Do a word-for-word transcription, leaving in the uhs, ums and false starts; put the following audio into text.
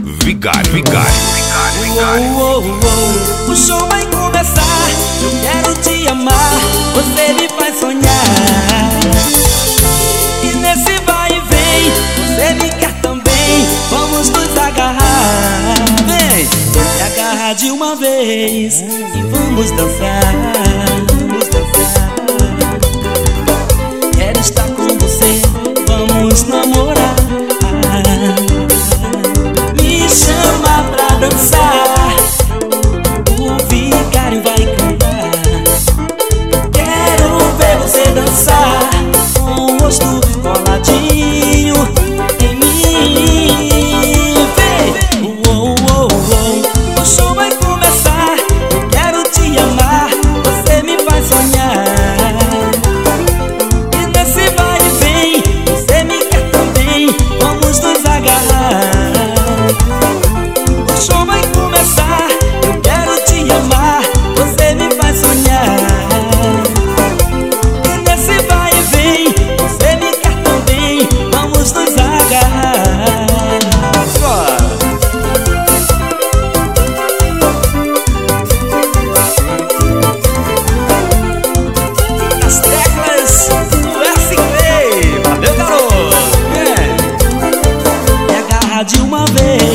Vigário, Vigário, Vigário, Vigário. Oh, oh, oh. O show vai começar, eu quero te amar, você me faz sonhar. E nesse vai e vem, você me quer também, vamos nos agarrar. Vem, se agarrar de uma vez e vamos dançar, vamos dançar. Quero estar com você, vamos namorar. Me chama pra dançar, o Vigário vai cantar. Quero ver você dançar, com o rosto coladinho em mim. Vem, oh, oh, oh. O show vai começar, eu quero te amar, você me faz sonhar. E nesse vai e vem, você me quer também, vamos nos agarrar. O show vai começar, eu quero te amar, você me faz sonhar. E nesse vai e vem, você me quer também, vamos nos agarrar. As teclas do S K, valeu, garoto! É. Me agarra de uma vez